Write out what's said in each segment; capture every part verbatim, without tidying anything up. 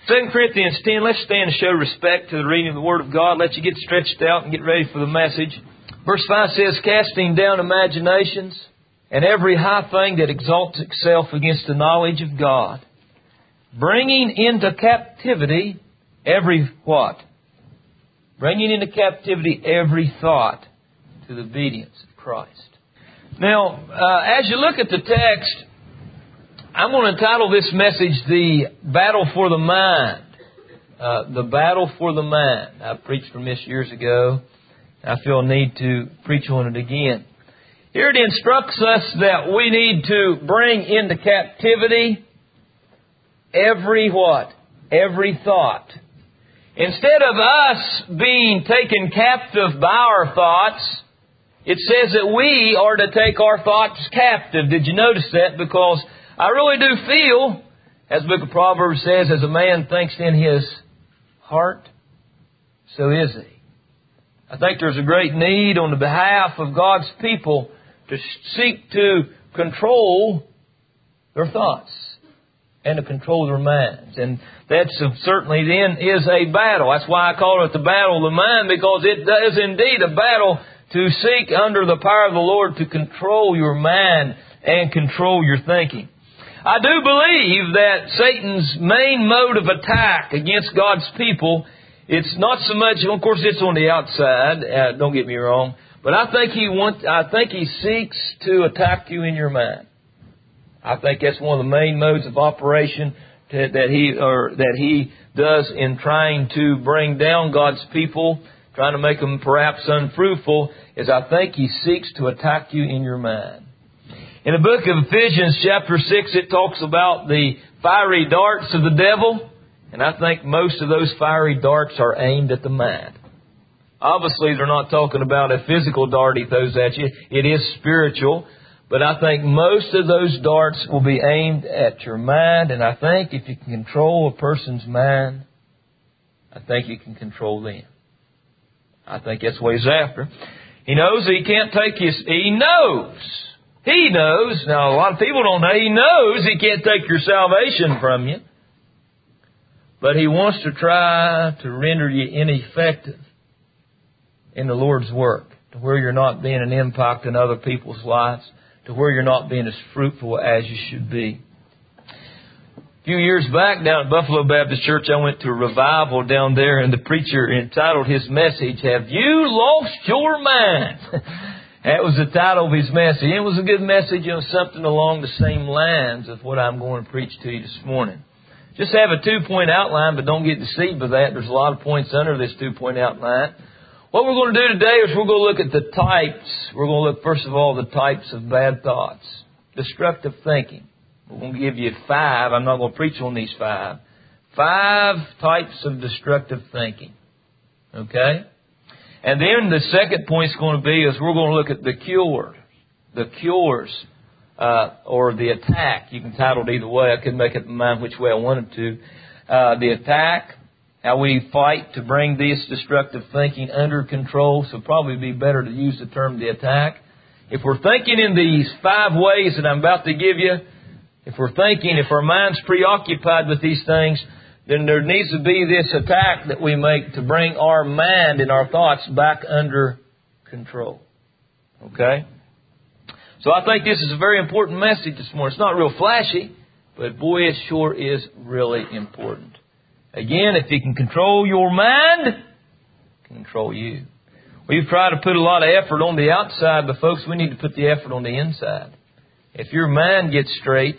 Second Corinthians ten, let's stand and show respect to the reading of the Word of God. Let you get stretched out and get ready for the message. Verse five says, casting down imaginations and every high thing that exalts itself against the knowledge of God, bringing into captivity every what? Bringing into captivity every thought to the obedience of Christ. Now, uh, as you look at the text, I'm going to entitle this message, The Battle for the Mind. Uh, the Battle for the Mind. I preached from this years ago. I feel a need to preach on it again. Here it instructs us that we need to bring into captivity every what? Every thought. Instead of us being taken captive by our thoughts, it says that we are to take our thoughts captive. Did you notice that? Because I really do feel, as the book of Proverbs says, as a man thinks in his heart, so is he. I think there's a great need on the behalf of God's people to seek to control their thoughts and to control their minds. And that certainly then is a battle. That's why I call it the battle of the mind, because it is indeed a battle to seek under the power of the Lord to control your mind and control your thinking. I do believe that Satan's main mode of attack against God's people, it's not so much, of course it's on the outside, uh, don't get me wrong, but I think he wants, I think he seeks to attack you in your mind. I think that's one of the main modes of operation to, that he or that he does in trying to bring down God's people, trying to make them perhaps unfruitful, is I think he seeks to attack you in your mind. In the book of Ephesians chapter six, it talks about the fiery darts of the devil. And I think most of those fiery darts are aimed at the mind. Obviously, they're not talking about a physical dart he throws at you. It is spiritual. But I think most of those darts will be aimed at your mind. And I think if you can control a person's mind, I think you can control them. I think that's what he's after. He knows he can't take his... He knows... He knows, now a lot of people don't know, he knows he can't take your salvation from you. But he wants to try to render you ineffective in the Lord's work, to where you're not being an impact in other people's lives, to where you're not being as fruitful as you should be. A few years back down at Buffalo Baptist Church, I went to a revival down there, and the preacher entitled his message, Have You Lost Your Mind? That was the title of his message. It was a good message, you know, something along the same lines of what I'm going to preach to you this morning. Just have a two-point outline, but don't get deceived by that. There's a lot of points under this two-point outline. What we're going to do today is we're going to look at the types. We're going to look, first of all, the types of bad thoughts. Destructive thinking. We're going to give you five. I'm not going to preach on these five. Five types of destructive thinking. Okay? And then the second point is going to be is we're going to look at the cure, the cures, uh, or the attack. You can title it either way. I couldn't make up my mind which way I wanted to. Uh, the attack, how we fight to bring this destructive thinking under control. So probably be better to use the term the attack. If we're thinking in these five ways that I'm about to give you, if we're thinking, if our mind's preoccupied with these things, then there needs to be this attack that we make to bring our mind and our thoughts back under control. Okay? So I think this is a very important message this morning. It's not real flashy, but boy, it sure is really important. Again, if you can control your mind, it can control you. We've tried to put a lot of effort on the outside, but folks, we need to put the effort on the inside. If your mind gets straight,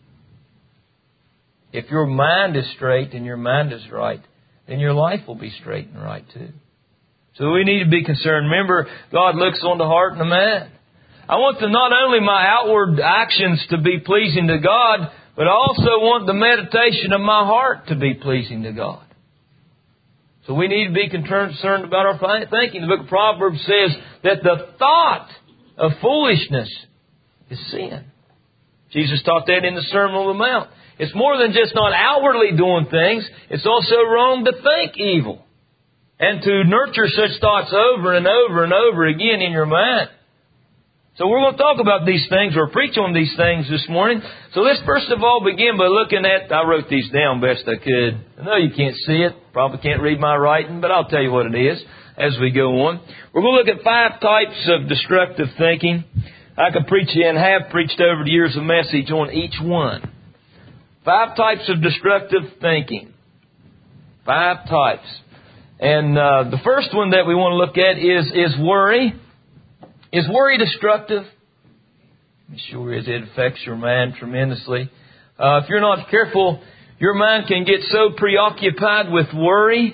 if your mind is straight and your mind is right, then your life will be straight and right too. So we need to be concerned. Remember, God looks on the heart and the mind. I want to not only my outward actions to be pleasing to God, but I also want the meditation of my heart to be pleasing to God. So we need to be concerned about our thinking. The book of Proverbs says that the thought of foolishness is sin. Jesus taught that in the Sermon on the Mount. It's more than just not outwardly doing things. It's also wrong to think evil and to nurture such thoughts over and over and over again in your mind. So we're going to talk about these things or preach on these things this morning. So let's first of all begin by looking at, I wrote these down best I could. I know you can't see it, probably can't read my writing, but I'll tell you what it is as we go on. We're going to look at five types of destructive thinking. I could preach and have preached over the years a message on each one. Five types of destructive thinking. Five types. And uh, the first one that we want to look at is, is worry. Is worry destructive? It sure is. It affects your mind tremendously. Uh, if you're not careful, your mind can get so preoccupied with worry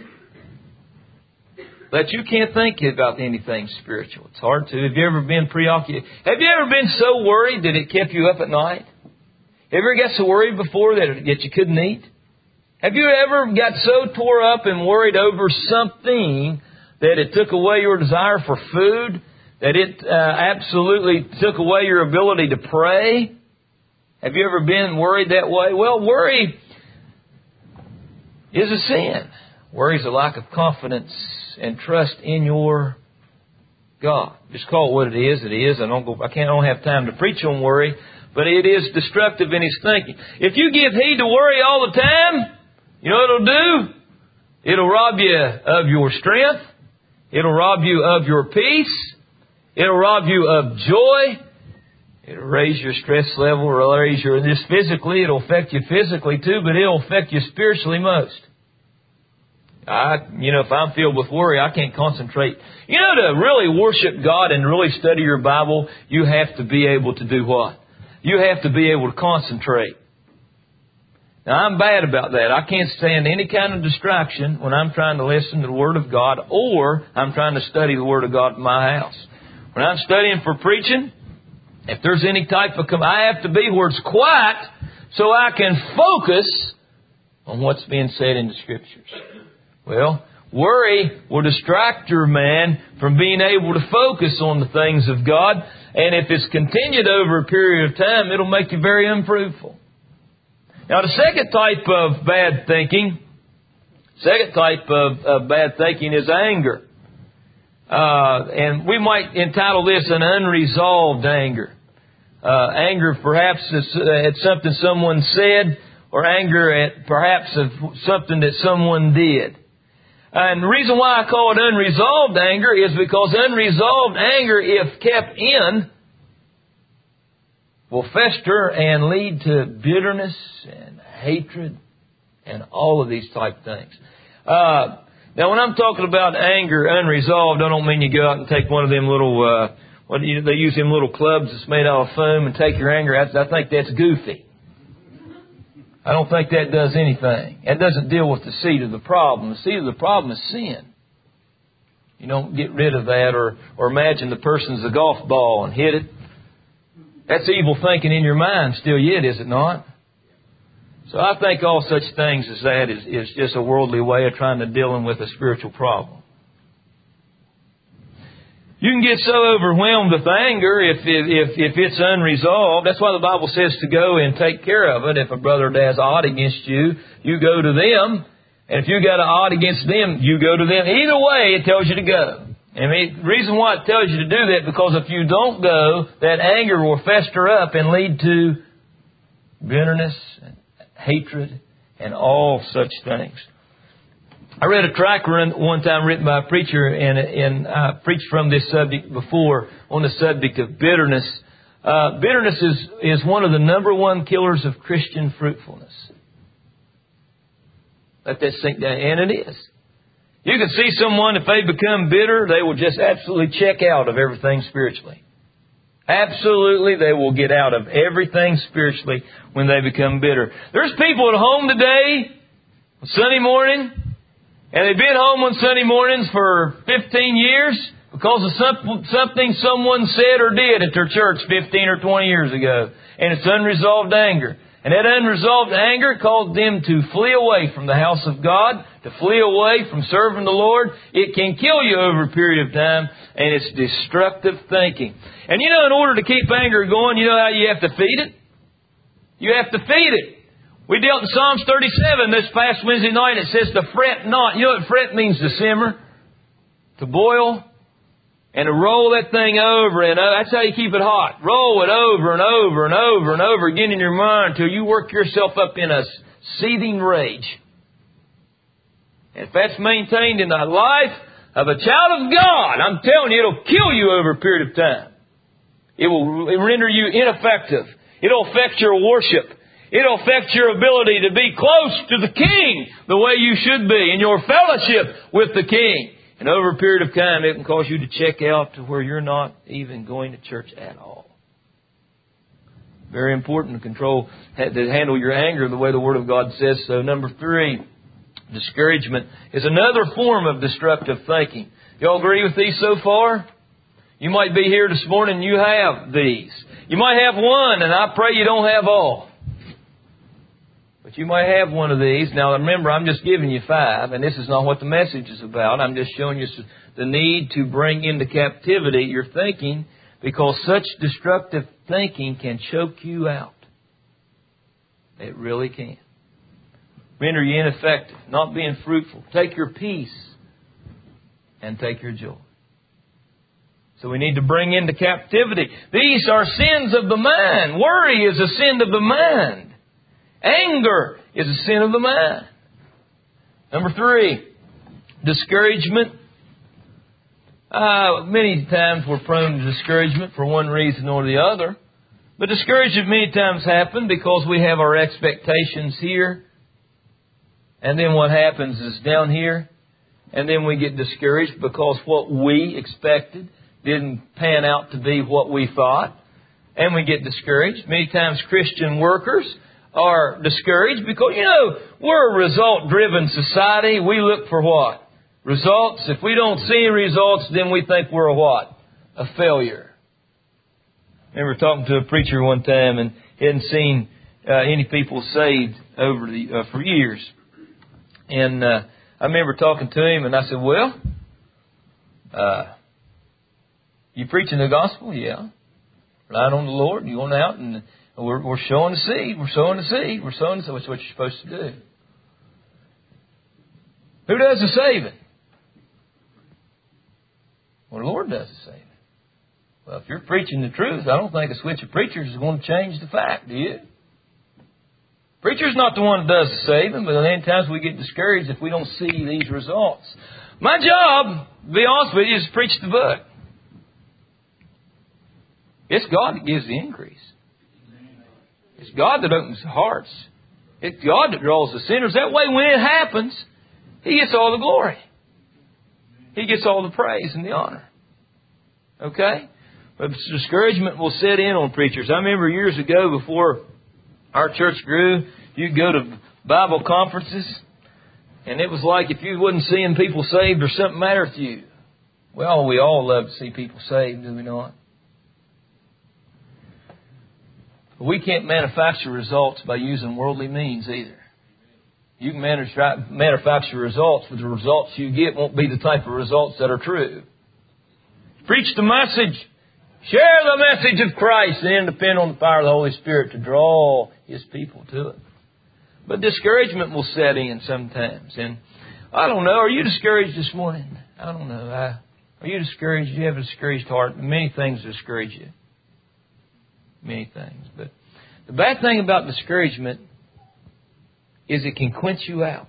that you can't think about anything spiritual. It's hard to. Have you ever been preoccupied? Have you ever been so worried that it kept you up at night? Have you ever got so worried before that, that you couldn't eat? Have you ever got so tore up and worried over something that it took away your desire for food? That it uh, absolutely took away your ability to pray? Have you ever been worried that way? Well, worry is a sin. Worry is a lack of confidence and trust in your God. Just call it what it is. It is. I don't go. I can't. I don't have time to preach on worry, but it is destructive in his thinking. If you give heed to worry all the time, you know what it'll do? It'll rob you of your strength. It'll rob you of your peace. It'll rob you of joy. It'll raise your stress level, raise your, this physically, it'll affect you physically too, but it'll affect you spiritually most. I, you know, if I'm filled with worry, I can't concentrate. You know, to really worship God and really study your Bible, you have to be able to do what? You have to be able to concentrate. Now, I'm bad about that. I can't stand any kind of distraction when I'm trying to listen to the Word of God or I'm trying to study the Word of God in my house. When I'm studying for preaching, if there's any type of... I have to be where it's quiet so I can focus on what's being said in the Scriptures. Well, worry will distract your man from being able to focus on the things of God. And if it's continued over a period of time, it'll make you very unfruitful. Now, the second type of bad thinking, second type of, of bad thinking is anger. Uh, and we might entitle this an unresolved anger. Uh, anger perhaps at something someone said, or anger at perhaps of something that someone did. And the reason why I call it unresolved anger is because unresolved anger, if kept in, will fester and lead to bitterness and hatred and all of these type of things. Uh, Now, when I'm talking about anger unresolved, I don't mean you go out and take one of them little, uh, what do you, they use them little clubs that's made out of foam and take your anger out. I think that's goofy. I don't think that does anything. It doesn't deal with the seed of the problem. The seed of the problem is sin. You don't get rid of that or, or imagine the person's a golf ball and hit it. That's evil thinking in your mind still yet, is it not? So I think all such things as that is, is just a worldly way of trying to deal with a spiritual problem. You can get so overwhelmed with anger if, if, if it's unresolved. That's why the Bible says to go and take care of it. If a brother has aught against you, you go to them. And if you got an aught against them, you go to them. Either way, it tells you to go. And the reason why it tells you to do that, because if you don't go, that anger will fester up and lead to bitterness and hatred and all such things. I read a tract one time written by a preacher, and, and I preached from this subject before on the subject of bitterness. Uh, bitterness is, is one of the number one killers of Christian fruitfulness. Let that sink down. And it is. You can see someone, if they become bitter, they will just absolutely check out of everything spiritually. Absolutely, they will get out of everything spiritually when they become bitter. There's people at home today, Sunday morning, and they've been home on Sunday mornings for fifteen years because of something someone said or did at their church fifteen or twenty years ago. And it's unresolved anger. And that unresolved anger caused them to flee away from the house of God, to flee away from serving the Lord. It can kill you over a period of time, and it's destructive thinking. And you know, in order to keep anger going, you know how you have to feed it? You have to feed it. We dealt in Psalms thirty-seven this past Wednesday night. It says to fret not. You know what fret means? To simmer, to boil. And to roll that thing over and over. That's how you keep it hot. Roll it over and over and over and over again in your mind until you work yourself up in a seething rage. And if that's maintained in the life of a child of God, I'm telling you, it'll kill you over a period of time. It will render you ineffective. It'll affect your worship. It'll affect your ability to be close to the King the way you should be in your fellowship with the King. And over a period of time, it can cause you to check out to where you're not even going to church at all. Very important to control, to handle your anger the way the Word of God says so. Number three, discouragement is another form of destructive thinking. Y'all agree with these so far? You might be here this morning and you have these. You might have one, and I pray you don't have all. But you might have one of these. Now remember, I'm just giving you five, and this is not what the message is about. I'm just showing you the need to bring into captivity your thinking, because such destructive thinking can choke you out. It really can. Render you ineffective, not being fruitful. Take your peace and take your joy. So we need to bring into captivity. These are sins of the mind. Worry is a sin of the mind. Anger is a sin of the mind. Number three, discouragement. Uh, many times we're prone to discouragement for one reason or the other. But discouragement many times happens because we have our expectations here. And then what happens is down here. And then we get discouraged because what we expected didn't pan out to be what we thought. And we get discouraged. Many times Christian workers are discouraged because, you know, we're a result-driven society. We look for what? Results. If we don't see any results, then we think we're a what? A failure. I remember talking to a preacher one time, and he hadn't seen uh, any people saved over the uh, for years. And uh, I remember talking to him, and I said, well, uh, you preaching the gospel? Yeah. Relying on the Lord. You going out and We're, we're sowing the seed. We're sowing the seed. We're sowing the seed. That's what you're supposed to do. Who does the saving? Well, the Lord does the saving. Well, if you're preaching the truth, I don't think a switch of preachers is going to change the fact, do you? Preacher's not the one that does the saving, but many times we get discouraged if we don't see these results. My job, to be honest with you, is to preach the book. It's God that gives the increase. It's God that opens the hearts. It's God that draws the sinners. That way, when it happens, He gets all the glory. He gets all the praise and the honor. Okay? But discouragement will set in on preachers. I remember years ago, before our church grew, you'd go to Bible conferences, and it was like if you wasn't seeing people saved or something mattered to you. Well, we all love to see people saved, do we not? But we can't manufacture results by using worldly means either. You can manufacture results, but the results you get won't be the type of results that are true. Preach the message. Share the message of Christ, and then depend on the power of the Holy Spirit to draw His people to it. But discouragement will set in sometimes. And I don't know, are you discouraged this morning? I don't know. I, are you discouraged? You have a discouraged heart. Many things discourage you. Many things. But the bad thing about discouragement is it can quench you out.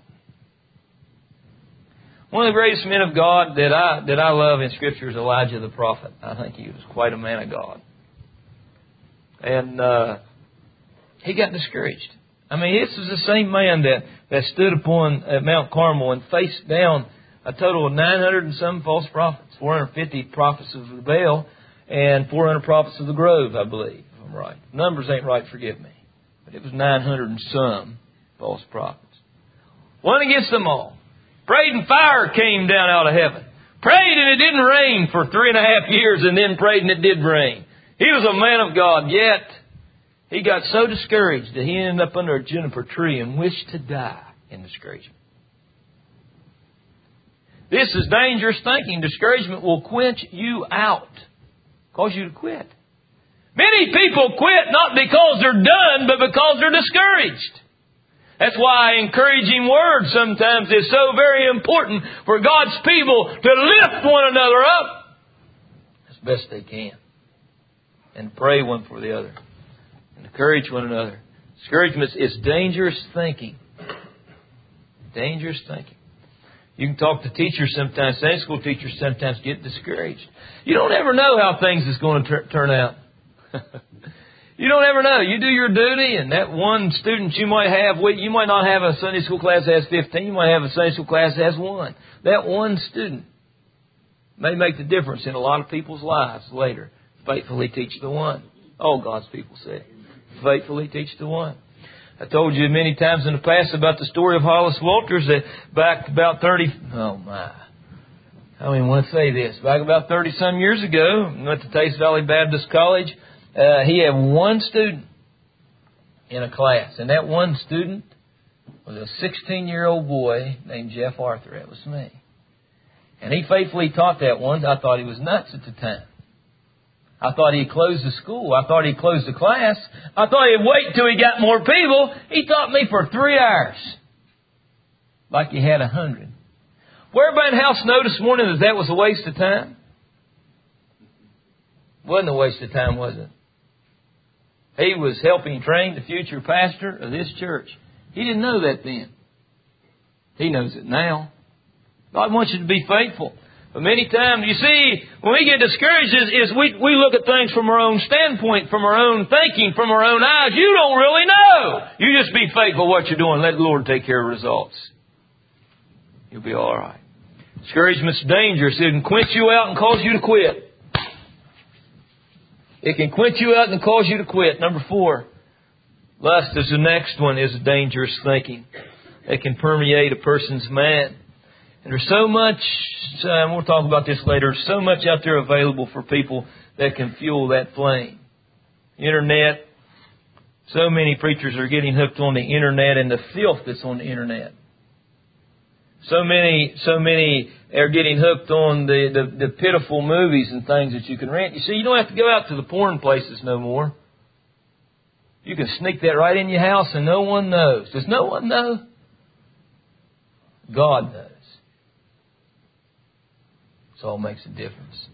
One of the greatest men of God that I that I love in Scripture is Elijah the prophet. I think he was quite a man of God. And uh, he got discouraged. I mean, this is the same man that, that stood upon at Mount Carmel and faced down a total of nine hundred and some false prophets. four hundred fifty prophets of the Baal and four hundred prophets of the Grove, I believe, if I'm right. Numbers ain't right, forgive me. But it was nine hundred and some false prophets. One against them all. Prayed and fire came down out of heaven. Prayed and it didn't rain for three and a half years, and then prayed and it did rain. He was a man of God, yet he got so discouraged that he ended up under a juniper tree and wished to die in discouragement. This is dangerous thinking. Discouragement will quench you out, cause you to quit. Many people quit not because they're done, but because they're discouraged. That's why encouraging words sometimes is so very important for God's people to lift one another up. best they can. And pray one for the other. And encourage one another. Discouragement is dangerous thinking. Dangerous thinking. You can talk to teachers sometimes. Sunday school teachers sometimes get discouraged. You don't ever know how things is going to tur- turn out. You don't ever know. You do your duty, and that one student you might have, you might not have a Sunday school class that has fifteen. You might have a Sunday school class that has one. That one student may make the difference in a lot of people's lives later. Faithfully teach the one. All God's people say. Faithfully teach the one. I told you many times in the past about the story of Hollis Walters that back about thirty, oh my, I don't even want to say this, back about thirty some years ago, went to Taste Valley Baptist College. Uh, he had one student in a class, and that one student was a sixteen-year-old boy named Jeff Arthur. That was me. And he faithfully taught that one. I thought he was nuts at the time. I thought he'd close the school. I thought he'd close the class. I thought he'd wait until he got more people. He taught me for three hours. Like he had a hundred. Well, everybody in the house know this morning that that was a waste of time? Wasn't a waste of time, was it? He was helping train the future pastor of this church. He didn't know that then. He knows it now. God wants you to be faithful. But many times, you see, when we get discouraged, is, is we, we look at things from our own standpoint, from our own thinking, from our own eyes. You don't really know. You just be faithful what you're doing. Let the Lord take care of results. You'll be all right. Discouragement's dangerous. It can quench you out and cause you to quit. It can quench you out and cause you to quit. Number four, lust is the next one, is dangerous thinking. It can permeate a person's mind. And there's so much, uh, we'll talk about this later, so much out there available for people that can fuel that flame. Internet. So many preachers are getting hooked on the Internet and the filth that's on the Internet. So many, so many are getting hooked on the, the, the pitiful movies and things that you can rent. You see, you don't have to go out to the porn places no more. You can sneak that right in your house and no one knows. Does no one know? God knows. It all makes a difference.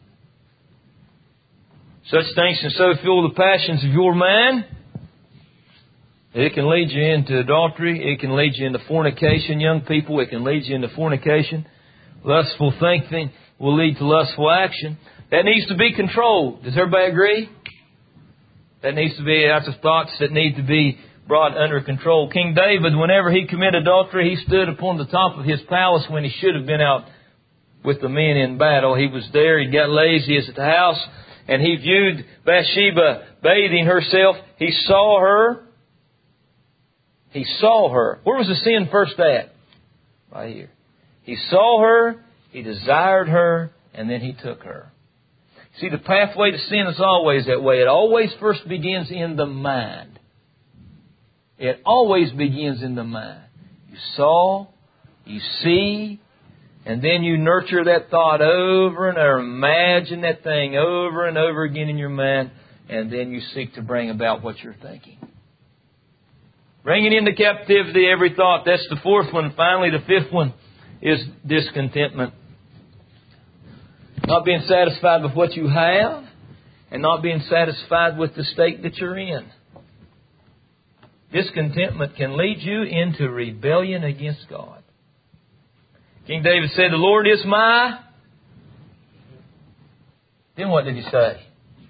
Such things can so fuel the passions of your mind, it can lead you into adultery. It can lead you into fornication, young people. It can lead you into fornication. Lustful thinking will lead to lustful action. That needs to be controlled. Does everybody agree? That needs to be, that's the thoughts that need to be brought under control. King David, whenever he committed adultery, he stood upon the top of his palace when he should have been out with the men in battle. He was there. He got lazy at the house, and he viewed Bathsheba bathing herself. He saw her. He saw her. Where was the sin first at? Right here. He saw her, he desired her, and then he took her. See, the pathway to sin is always that way. It always first begins in the mind. It always begins in the mind. You saw, you see, and then you nurture that thought over and over. Imagine that thing over and over again in your mind. And then you seek to bring about what you're thinking. Bringing into captivity every thought. That's the fourth one. Finally, the fifth one is discontentment. Not being satisfied with what you have. And not being satisfied with the state that you're in. Discontentment can lead you into rebellion against God. King David said, the Lord is my... Then what did he say?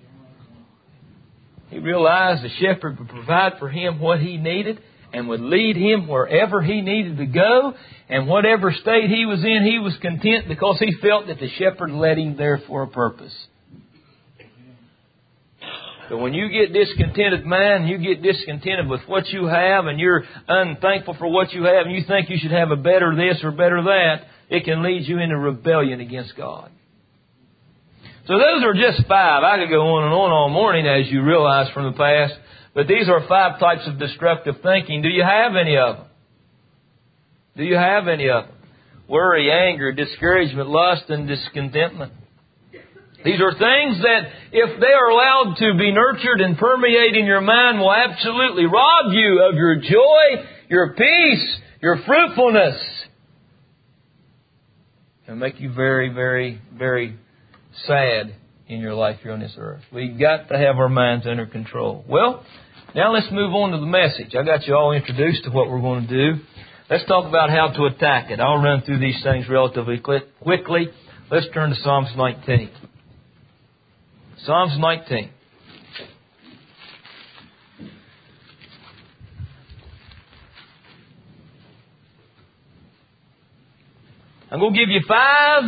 He realized the shepherd would provide for him what he needed and would lead him wherever he needed to go. And whatever state he was in, he was content because he felt that the shepherd led him there for a purpose. But when you get discontented, man, you get discontented with what you have and you're unthankful for what you have and you think you should have a better this or better that, it can lead you into rebellion against God. So those are just five. I could go on and on all morning, as you realize from the past. But these are five types of destructive thinking. Do you have any of them? Do you have any of them? Worry, anger, discouragement, lust, and discontentment. These are things that, if they are allowed to be nurtured and permeate in your mind, will absolutely rob you of your joy, your peace, your fruitfulness. And make you very, very, very sad in your life here on this earth. We've got to have our minds under control. Well, now let's move on to the message. I got you all introduced to what we're going to do. Let's talk about how to attack it. I'll run through these things relatively quickly. Let's turn to Psalms nineteen. Psalms nineteen. I'm going to give you five,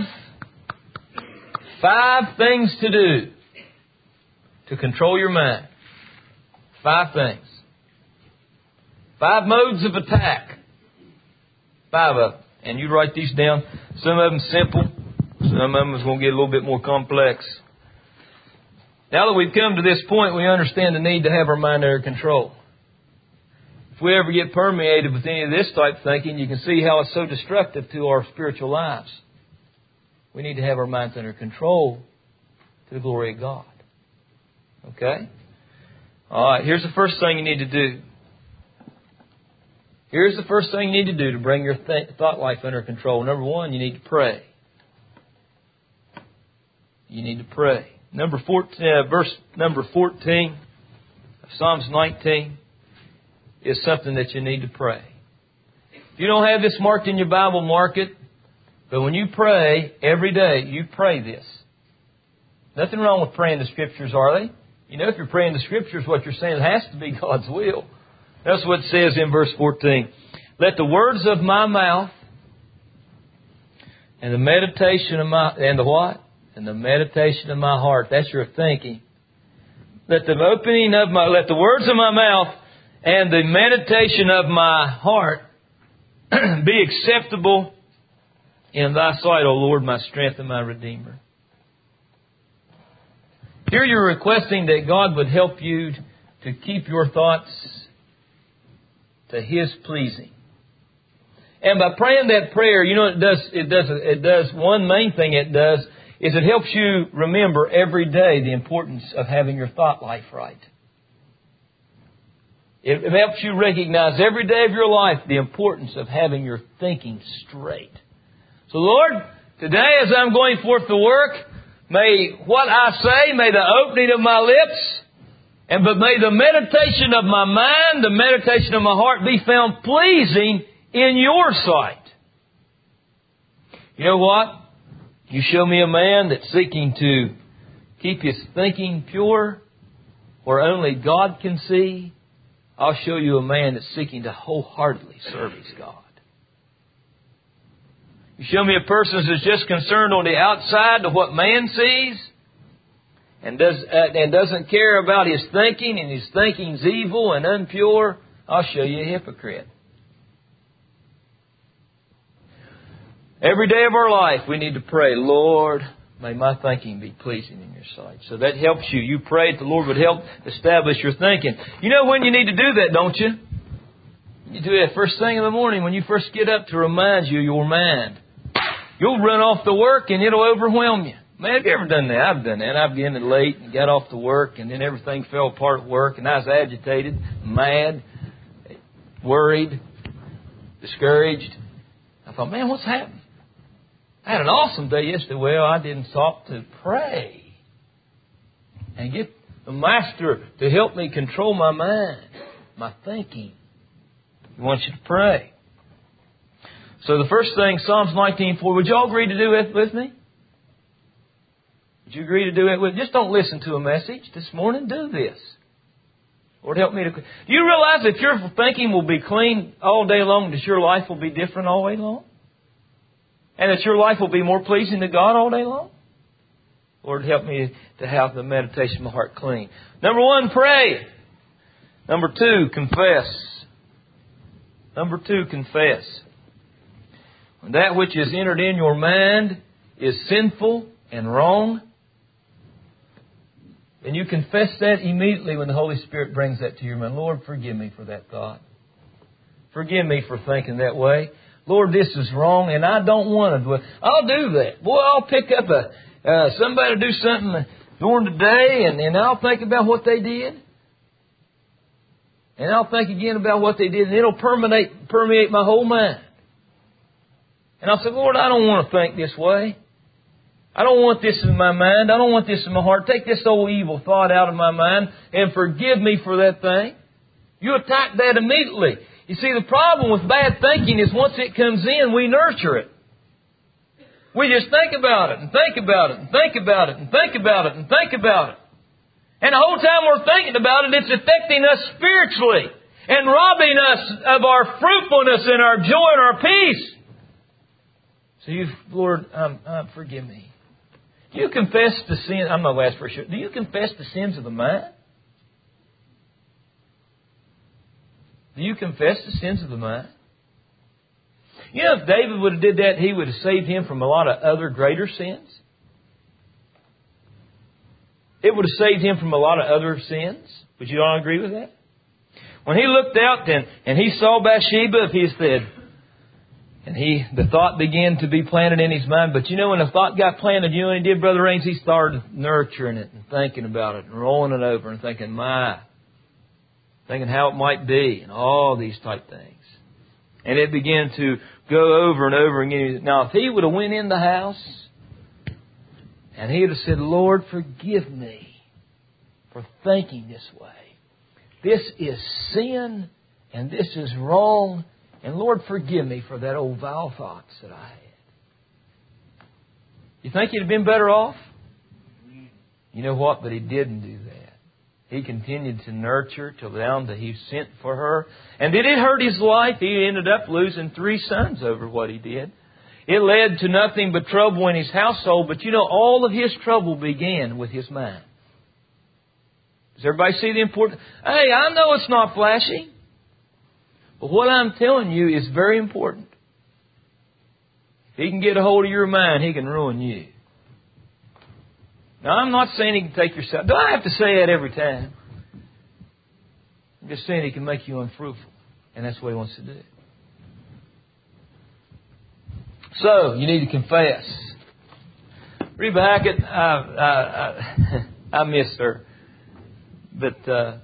five things to do to control your mind. Five things. Five modes of attack. Five of them. And you write these down. Some of them simple. Some of them is going to get a little bit more complex. Now that we've come to this point, we understand the need to have our mind under control. If we ever get permeated with any of this type of thinking, you can see how it's so destructive to our spiritual lives. We need to have our minds under control to the glory of God. Okay? All right, here's the first thing you need to do. Here's the first thing you need to do to bring your th- thought life under control. Number one, you need to pray. You need to pray. Number fourteen, uh, verse number fourteen of Psalms nineteen is something that you need to pray. If you don't have this marked in your Bible, mark it. But when you pray every day, you pray this. Nothing wrong with praying the Scriptures, are they? You know, if you're praying the Scriptures, what you're saying has to be God's will. That's what it says in verse fourteen. Let the words of my mouth and the meditation of my, and the what? And the meditation of my heart. That's your thinking. Let the opening of my, let the words of my mouth and the meditation of my heart be acceptable in thy sight, O Lord, my strength and my Redeemer. Here you're requesting that God would help you to keep your thoughts to His pleasing. And by praying that prayer, you know it does, it does, it does, one main thing it does is it helps you remember every day the importance of having your thought life right. It, it helps you recognize every day of your life the importance of having your thinking straight. So Lord, today as I'm going forth to work, may what I say, may the opening of my lips, and but may the meditation of my mind, the meditation of my heart be found pleasing in your sight. You know what? You show me a man that's seeking to keep his thinking pure, where only God can see. I'll show you a man that's seeking to wholeheartedly serve his God. You show me a person that's just concerned on the outside of what man sees, and does uh, and doesn't care about his thinking, and his thinking's evil and impure. I'll show you a hypocrite. Every day of our life, we need to pray, Lord, may my thinking be pleasing in your sight. So that helps you. You pray that the Lord would help establish your thinking. You know when you need to do that, don't you? You do that first thing in the morning when you first get up to remind you your mind. You'll run off to work and it'll overwhelm you. Man, have you ever done that? I've done that. I've been late and got off to work, and then everything fell apart at work, and I was agitated, mad, worried, discouraged. I thought, man, what's happened? I had an awesome day yesterday. Well, I didn't stop to pray and get the Master to help me control my mind, my thinking. He wants you to pray. So the first thing, Psalms nineteen four. Would you all agree to do it with me? Would you agree to do it with me? Just don't listen to a message this morning. Do this. Lord, help me to... Do you realize if your thinking will be clean all day long, that your life will be different all day long? And that your life will be more pleasing to God all day long? Lord, help me to have the meditation of my heart clean. Number one, pray. Number two, confess. Number two, confess. When that which is entered in your mind is sinful and wrong, then you confess that immediately when the Holy Spirit brings that to your mind. Lord, forgive me for that thought. Forgive me for thinking that way. Lord, this is wrong, and I don't want to. I'll do that. Boy, I'll pick up a uh, somebody to do something during the day, and, and I'll think about what they did. And I'll think again about what they did, and it'll permeate, permeate my whole mind. And I'll say, Lord, I don't want to think this way. I don't want this in my mind. I don't want this in my heart. Take this old evil thought out of my mind and forgive me for that thing. You attack that immediately. You see, the problem with bad thinking is once it comes in, we nurture it. We just think about it and think about it and think about it and think about it and think about it. And the whole time we're thinking about it, it's affecting us spiritually and robbing us of our fruitfulness and our joy and our peace. So you, Lord, um, uh, forgive me. Do you confess the sin? I'm not going to ask for sure. Do you confess the sins of the mind? Do you confess the sins of the mind? You know, if David would have did that, he would have saved him from a lot of other greater sins. It would have saved him from a lot of other sins. Would you all agree with that? When he looked out and, and he saw Bathsheba, he said, and he, the thought began to be planted in his mind. But you know, when the thought got planted, you know what he did, Brother Raines? He started nurturing it and thinking about it and rolling it over and thinking, my, thinking how it might be and all these type things. And it began to go over and over again. Now, if he would have went in the house and he would have said, Lord, forgive me for thinking this way. This is sin and this is wrong. And Lord, forgive me for that old vile thoughts that I had. You think he'd have been better off? You know what? But he didn't do that. He continued to nurture till down that he sent for her. And did it hurt his life? He ended up losing three sons over what he did. It led to nothing but trouble in his household. But you know, all of his trouble began with his mind. Does everybody see the importance? Hey, I know it's not flashy. But what I'm telling you is very important. If he can get a hold of your mind, he can ruin you. Now, I'm not saying he can take your side. Do I have to say that every time? I'm just saying he can make you unfruitful. And that's what he wants to do. So, you need to confess. Reba Hackett, I, I, I, I miss her. But uh,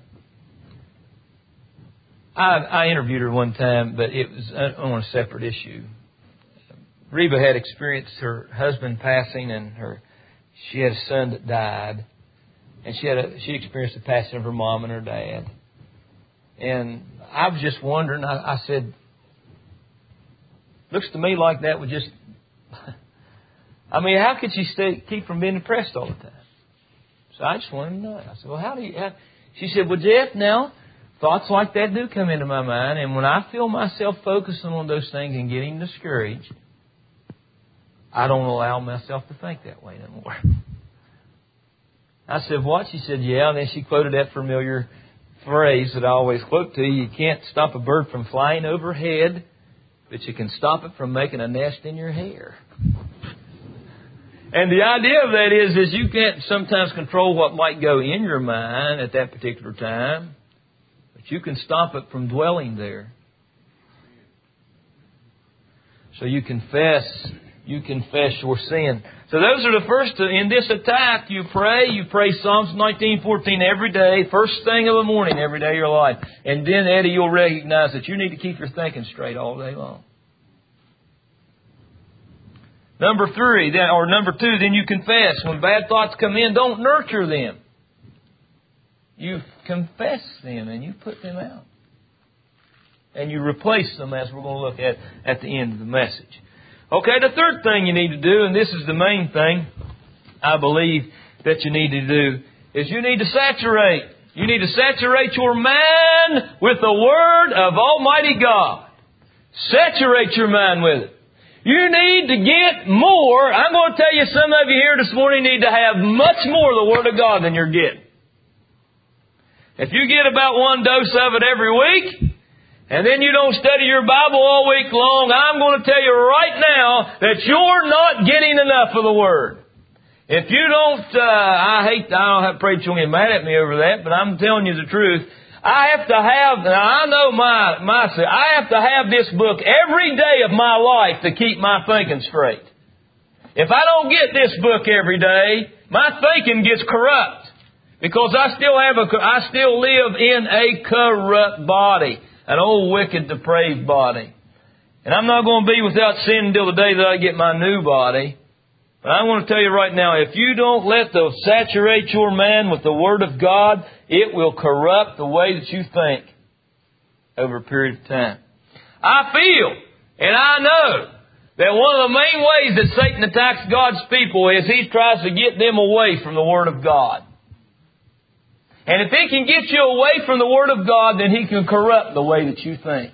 I, I interviewed her one time, but it was on a separate issue. Reba had experienced her husband passing, and her she had a son that died, and she had a, she experienced the passing of her mom and her dad. And I was just wondering. I, I said, "Looks to me like that would just." I mean, how could she stay keep from being depressed all the time? So I just wanted to know. I said, "Well, how do you?" How? She said, "Well, Jeff, now thoughts like that do come into my mind, and when I feel myself focusing on those things and getting discouraged, I don't allow myself to think that way anymore." I said, "What?" She said, "Yeah." And then she quoted that familiar phrase that I always quote to you: "You can't stop a bird from flying overhead, but you can stop it from making a nest in your hair." And the idea of that is, is you can't sometimes control what might go in your mind at that particular time, but you can stop it from dwelling there. So you confess, you confess your sin. So those are the first, in this attack, you pray, you pray Psalms nineteen fourteen every day, first thing of the morning, every day of your life. And then, Eddie, you'll recognize that you need to keep your thinking straight all day long. Number three, then, or number two, then you confess. When bad thoughts come in, don't nurture them. You confess them and you put them out. And you replace them, as we're going to look at at the end of the message. Okay, the third thing you need to do, and this is the main thing I believe that you need to do, is you need to saturate. You need to saturate your mind with the Word of Almighty God. Saturate your mind with it. You need to get more. I'm going to tell you, some of you here this morning need to have much more of the Word of God than you're getting. If you get about one dose of it every week, and then you don't study your Bible all week long, I'm going to tell you right now that you're not getting enough of the Word. If you don't, uh, I hate, I don't have preachers get mad at me over that, but I'm telling you the truth. I have to have, now I know my, my, I have to have this book every day of my life to keep my thinking straight. If I don't get this book every day, my thinking gets corrupt. Because I still have a, I still live in a corrupt body. An old, wicked, depraved body. And I'm not going to be without sin until the day that I get my new body. But I want to tell you right now, if you don't let the saturate your man with the Word of God, it will corrupt the way that you think over a period of time. I feel and I know that one of the main ways that Satan attacks God's people is he tries to get them away from the Word of God. And if he can get you away from the Word of God, then he can corrupt the way that you think.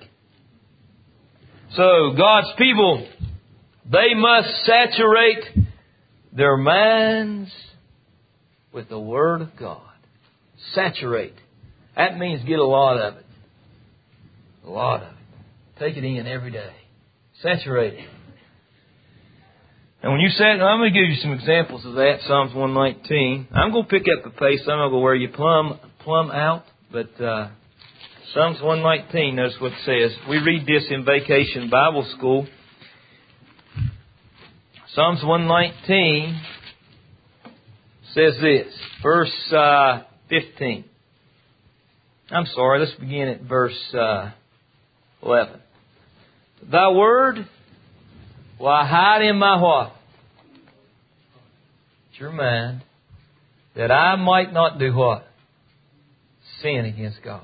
So God's people, they must saturate their minds with the Word of God. Saturate. That means get a lot of it. A lot of it. Take it in every day. Saturate it. And when you say, I'm going to give you some examples of that. Psalms one nineteen. I'm going to pick up the pace. I'm going to go wear you plumb, plumb out. But uh, Psalms one nineteen, notice what it says. We read this in Vacation Bible School. Psalms one nineteen says this. Verse uh, fifteen. I'm sorry, let's begin at verse uh, eleven. Thy word will I hide in my what? It's your mind. That I might not do what? Sin against God.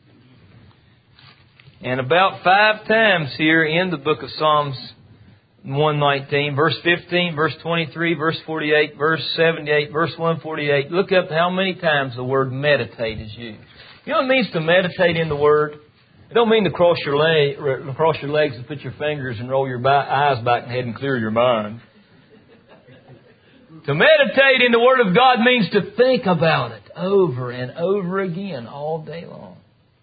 And about five times here in the book of Psalms one nineteen, verse fifteen, verse twenty-three, verse forty-eight, verse seventy-eight, verse one forty-eight. Look up how many times the word meditate is used. You know what it means to meditate in the Word? It don't mean to cross your, leg, cross your legs and put your fingers and roll your eyes back and head and clear your mind. To meditate in the Word of God means to think about it over and over again all day long.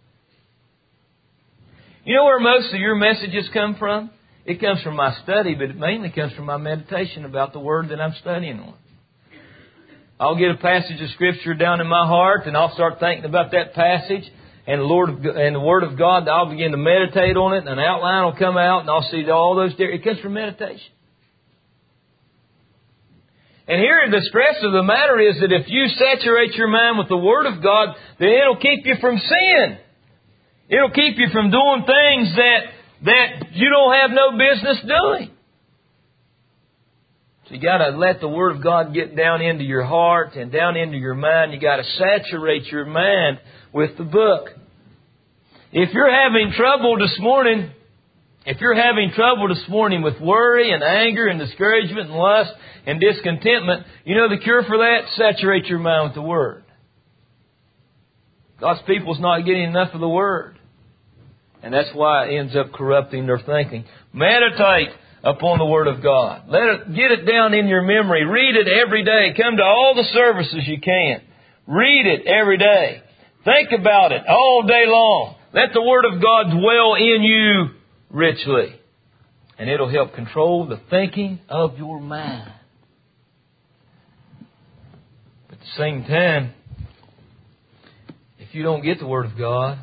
You know where most of your messages come from? It comes from my study, but it mainly comes from my meditation about the Word that I'm studying on. I'll get a passage of Scripture down in my heart, and I'll start thinking about that passage, and the Lord and the Word of God. I'll begin to meditate on it, and an outline will come out, and I'll see all those different. It comes from meditation. And here, the stress of the matter is that if you saturate your mind with the Word of God, then it'll keep you from sin. It'll keep you from doing things that that you don't have no business doing. So you got to let the Word of God get down into your heart and down into your mind. You got to saturate your mind with the book. If you're having trouble this morning, if you're having trouble this morning with worry and anger and discouragement and lust and discontentment, you know the cure for that? Saturate your mind with the Word. God's people's not getting enough of the Word. And that's why it ends up corrupting their thinking. Meditate upon the Word of God. Let it, get it down in your memory. Read it every day. Come to all the services you can. Read it every day. Think about it all day long. Let the Word of God dwell in you richly. And it'll help control the thinking of your mind. But at the same time, if you don't get the Word of God,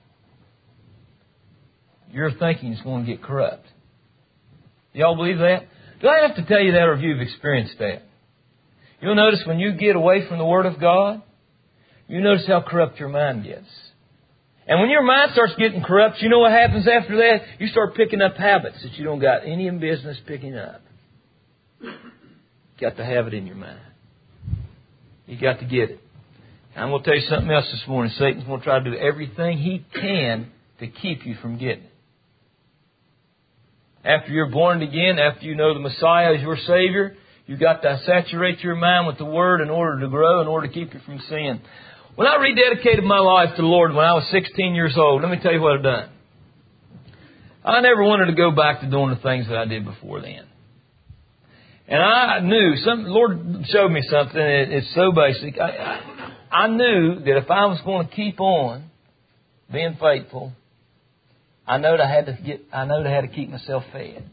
your thinking is going to get corrupt. Y'all believe that? Do I have to tell you that, or have you experienced that? You'll notice when you get away from the Word of God, you notice how corrupt your mind gets. And when your mind starts getting corrupt, you know what happens after that? You start picking up habits that you don't got any business picking up. You got to have it in your mind. You got to get it. And I'm going to tell you something else this morning. Satan's going to try to do everything he can to keep you from getting it. After you're born again, after you know the Messiah as your Savior, you've got to saturate your mind with the Word in order to grow, in order to keep you from sin. When I rededicated my life to the Lord when I was sixteen years old, let me tell you what I've done. I never wanted to go back to doing the things that I did before then. And I knew, some, the Lord showed me something, it's so basic. I, I, I knew that if I was going to keep on being faithful, I know that I had to get. I know that I had to keep myself fed.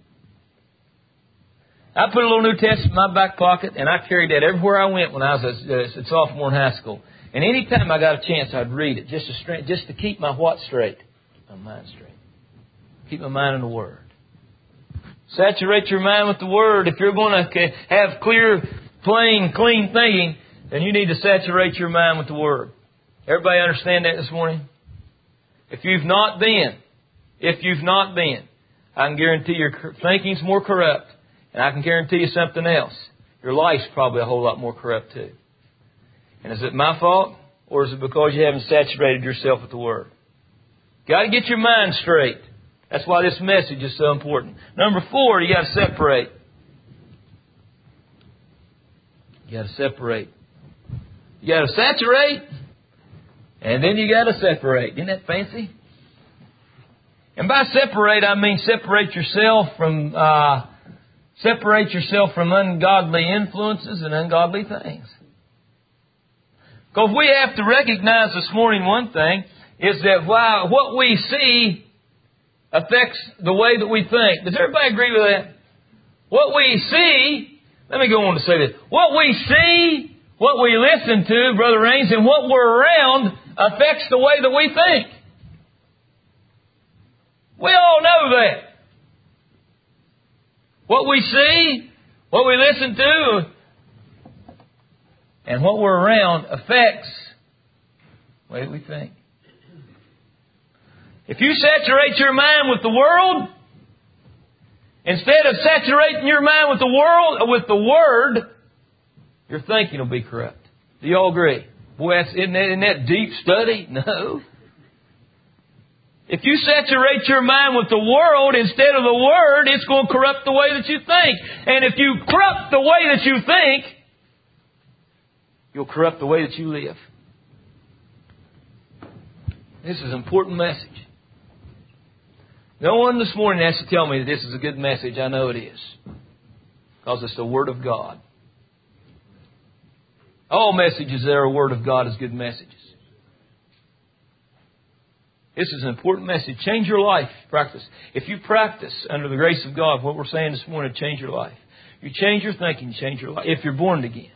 I put a little New Testament in my back pocket, and I carried that everywhere I went when I was a, a sophomore in high school. And any time I got a chance, I'd read it just to straight, just to keep my what straight, my mind straight. Keep my mind in the Word. Saturate your mind with the Word. If you're going to have clear, plain, clean thinking, then you need to saturate your mind with the Word. Everybody understand that this morning? If you've not been. If you've not been, I can guarantee your thinking's more corrupt. And I can guarantee you something else. your life's probably a whole lot more corrupt too. And is it my fault? Or is it because you haven't saturated yourself with the Word? Got to get your mind straight. That's why this message is so important. Number four, you got to separate. You got to separate. You got to saturate, and then you got to separate. Isn't that fancy? And by separate, I mean separate yourself from uh, separate yourself from ungodly influences and ungodly things. Because we have to recognize this morning one thing is that while what we see affects the way that we think. Does everybody agree with that? What we see, let me go on to say this. What we see, what we listen to, Brother Raines, and what we're around affects the way that we think. We all know that. What we see, what we listen to, and what we're around affects the way we think. If you saturate your mind with the world, instead of saturating your mind with the world, with the Word, your thinking will be corrupt. Do you all agree? Boy, that's, isn't, that, isn't that deep study? No. If you saturate your mind with the world instead of the Word, it's going to corrupt the way that you think. And if you corrupt the way that you think, you'll corrupt the way that you live. This is an important message. No one this morning has to tell me that this is a good message. I know it is. Because it's the Word of God. All messages that are a Word of God is good messages. This is an important message. Change your life. Practice. If you practice under the grace of God, what we're saying this morning, change your life. You change your thinking, change your life. If you're born again.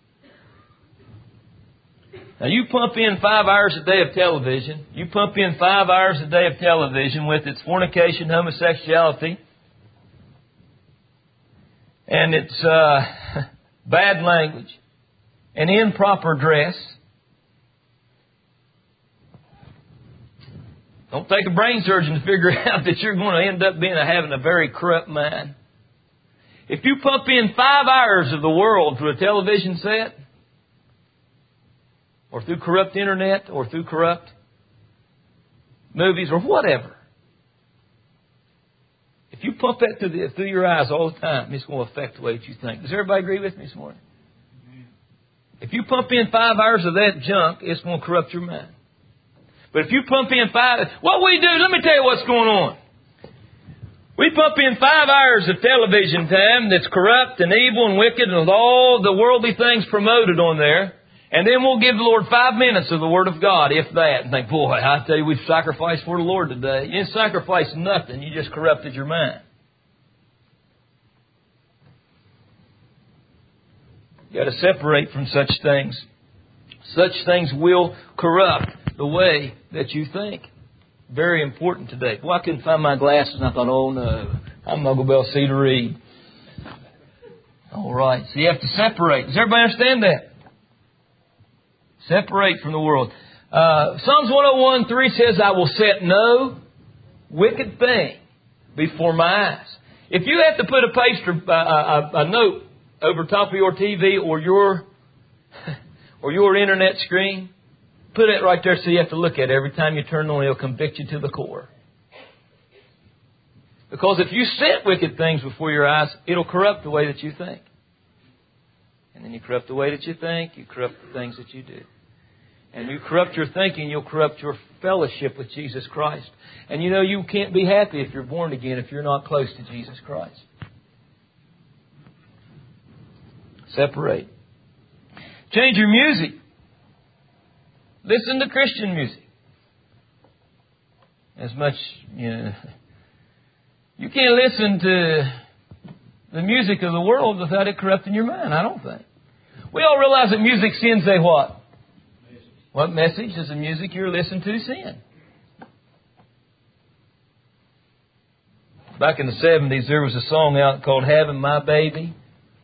Now you pump in five hours a day of television. You pump in five hours a day of television with its fornication, homosexuality, and its uh, bad language, and improper dress. Don't take a brain surgeon to figure out that you're going to end up being having a very corrupt mind. If you pump in five hours of the world through a television set, or through corrupt internet, or through corrupt movies, or whatever. If you pump that through, the, through your eyes all the time, it's going to affect the way that you think. Does everybody agree with me this morning? If you pump in five hours of that junk, it's going to corrupt your mind. But if you pump in five... What we do, let me tell you what's going on. We pump in five hours of television time that's corrupt and evil and wicked and with all the worldly things promoted on there. And then we'll give the Lord five minutes of the Word of God, if that. And think, boy, I tell you, we've sacrificed for the Lord today. You didn't sacrifice nothing. You just corrupted your mind. You got to separate from such things. Such things will corrupt the way that you think. Very important today. Well, I couldn't find my glasses and I thought, oh no, I'm not going to be able to see to read. All right. So you have to separate. Does everybody understand that? Separate from the world. Uh, Psalms one oh one three says, I will set no wicked thing before my eyes. If you have to put a poster, uh, a, a note over top of your T V or your or your internet screen, put it right there so you have to look at it every time you turn on. It'll convict you to the core. Because if you set wicked things before your eyes, it'll corrupt the way that you think. And then you corrupt the way that you think, you corrupt the things that you do. And you corrupt your thinking, you'll corrupt your fellowship with Jesus Christ. And you know, you can't be happy if you're born again if you're not close to Jesus Christ. Separate. Change your music. Listen to Christian music. As much, you know, you can't listen to the music of the world without it corrupting your mind, I don't think. We all realize that music sends a what? Message. What message does the music you're listening to send? Back in the seventies, there was a song out called Having My Baby.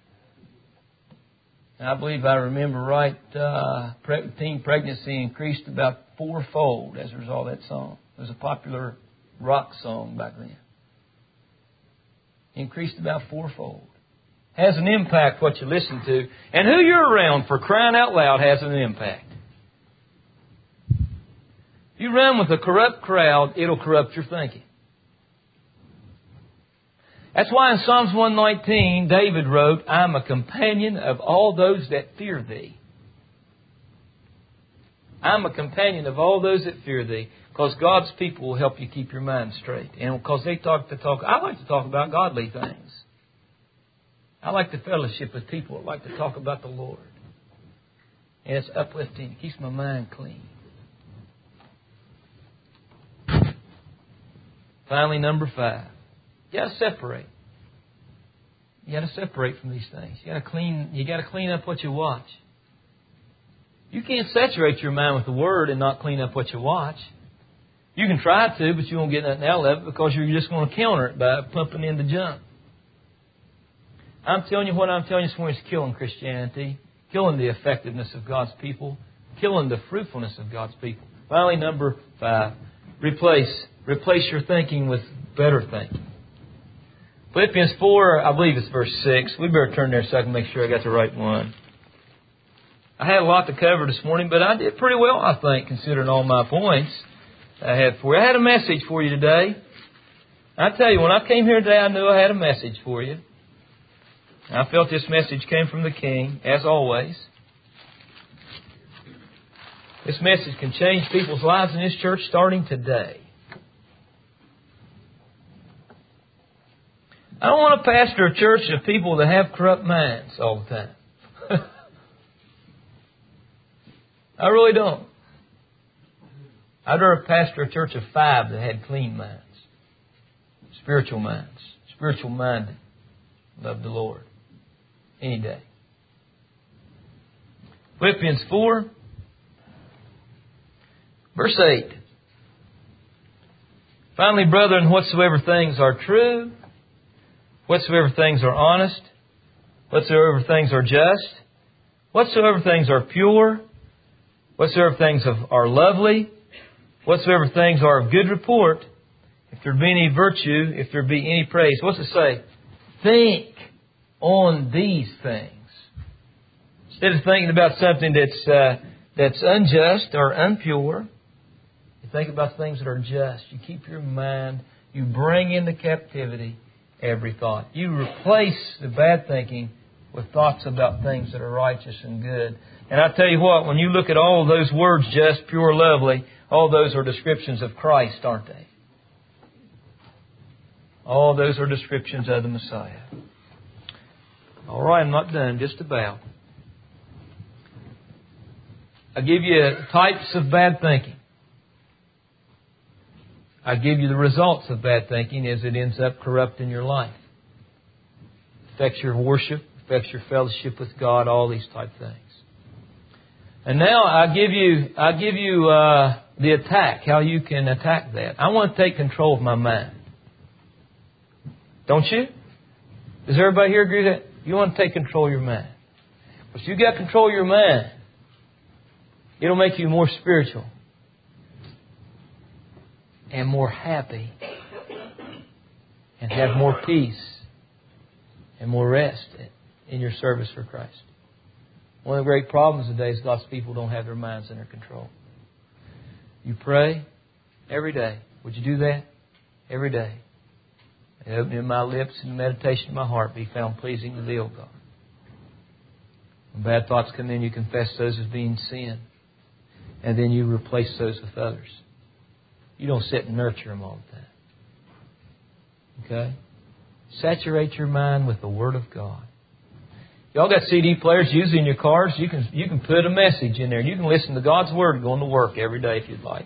And I believe I remember right, uh, teen pregnancy increased about fourfold as a result of that song. It was a popular rock song back then. Increased about fourfold. has an impact what you listen to. And who you're around, for crying out loud, has an impact. If you run with a corrupt crowd, it'll corrupt your thinking. That's why in Psalms one nineteen, David wrote, I am a companion of all those that fear Thee. I'm a companion of all those that fear Thee. Because God's people will help you keep your mind straight. And because they talk to talk, I like to talk about godly things. I like to fellowship with people that like to talk about the Lord. And it's uplifting. It keeps my mind clean. Finally, number five. You got to separate. You got to separate from these things. You got to clean. You got to clean up what you watch. You can't saturate your mind with the Word and not clean up what you watch. You can try to, but you won't get nothing out of it because you're just going to counter it by pumping in the junk. I'm telling you what I'm telling you this morning is killing Christianity, killing the effectiveness of God's people, killing the fruitfulness of God's people. Finally, number five, replace. Replace your thinking with better thinking. Philippians four, I believe it's verse six. We better turn there so I can make sure I got the right one. I had a lot to cover this morning, but I did pretty well, I think, considering all my points I had for you. I had a message for you today. I tell you, when I came here today, I knew I had a message for you. I felt this message came from the King, as always. This message can change people's lives in this church starting today. I don't want to pastor a church of people that have corrupt minds all the time. I really don't. I'd rather pastor a church of five that had clean minds. Spiritual minds. Spiritual minded. Love the Lord. Any day. Philippians four. Verse eight. Finally, brethren, whatsoever things are true, whatsoever things are honest, whatsoever things are just, whatsoever things are pure, whatsoever things are lovely, whatsoever things are of good report, if there be any virtue, if there be any praise. What's it say? Think on these things. Instead of thinking about something that's uh, that's unjust or impure, you think about things that are just. You keep your mind, you bring into captivity every thought. You replace the bad thinking with thoughts about things that are righteous and good. And I tell you what, when you look at all of those words, just, pure, lovely, all those are descriptions of Christ, aren't they? All those are descriptions of the Messiah. All right, I'm not done, just about. I give you types of bad thinking. I give you the results of bad thinking as it ends up corrupting your life. Affects your worship, affects your fellowship with God, all these type things. And now I give you, I give you uh, the attack, how you can attack that. I want to take control of my mind. Don't you? Does everybody here agree that you want to take control of your mind? If you got control of your mind, it'll make you more spiritual and more happy and have more peace and more rest in your service for Christ. One of the great problems today is God's people don't have their minds under control. You pray every day. Would you do that? Every day. The opening of my lips and the meditation of my heart be found pleasing to Thee, O God. When bad thoughts come in, you confess those as being sin. And then you replace those with others. You don't sit and nurture them all the time. Okay? Saturate your mind with the Word of God. Y'all got C D players usually in your cars. You can you can put a message in there. You can listen to God's Word going to work every day if you'd like.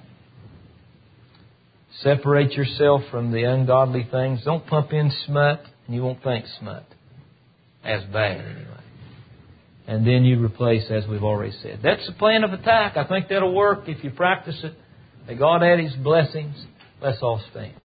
Separate yourself from the ungodly things. Don't pump in smut, and you won't think smut. As bad, anyway. And then you replace, as we've already said. That's the plan of attack. I think that'll work if you practice it. May God add His blessings. Let's all stand.